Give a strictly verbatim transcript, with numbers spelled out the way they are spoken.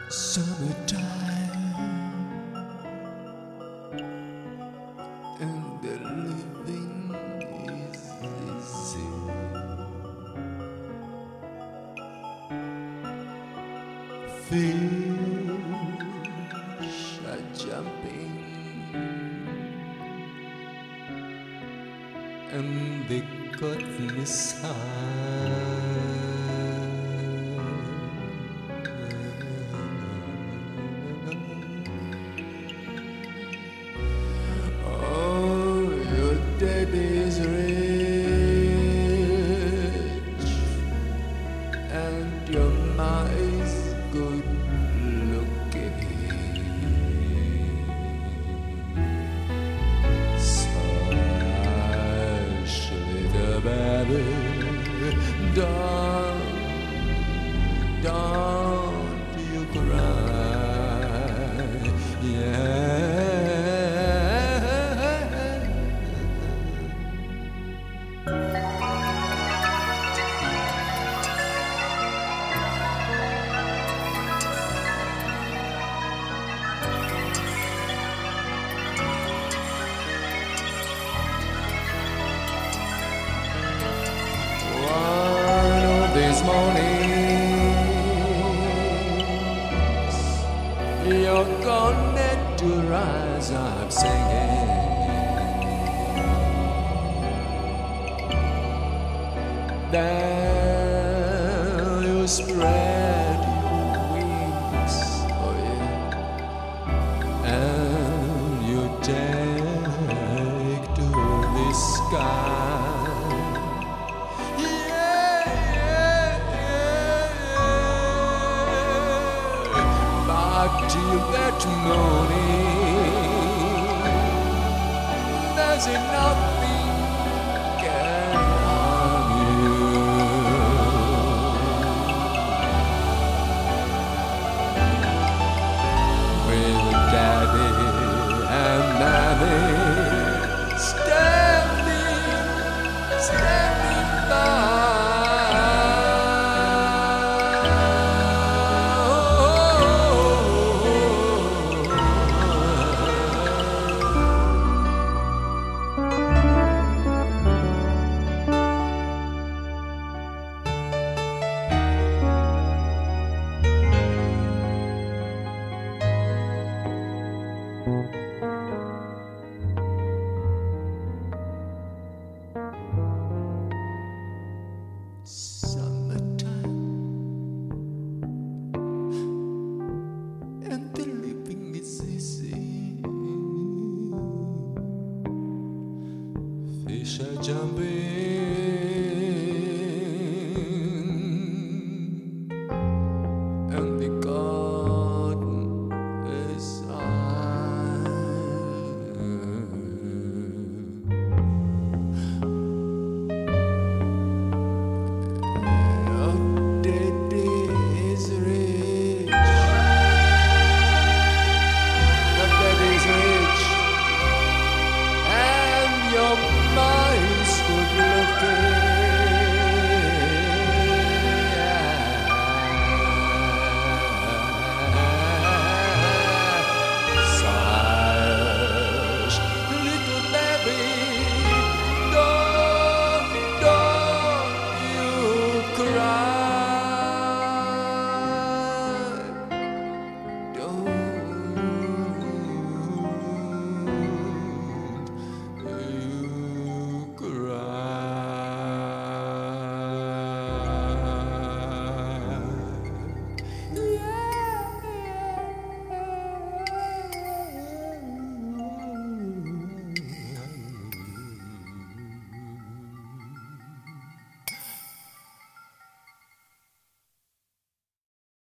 Summertime and the living is easy. Fish are jumping and they cut me Oh, your daddy's rich and your ma is good looking. Such little baby, don't, don't you cry, yeah. One of these mornings, you're gonna to rise up singing. Then you spread your wings, oh yeah, and you take to the sky. Till that morning, there's nothing can harm you. With daddy and mommy standing, standing by.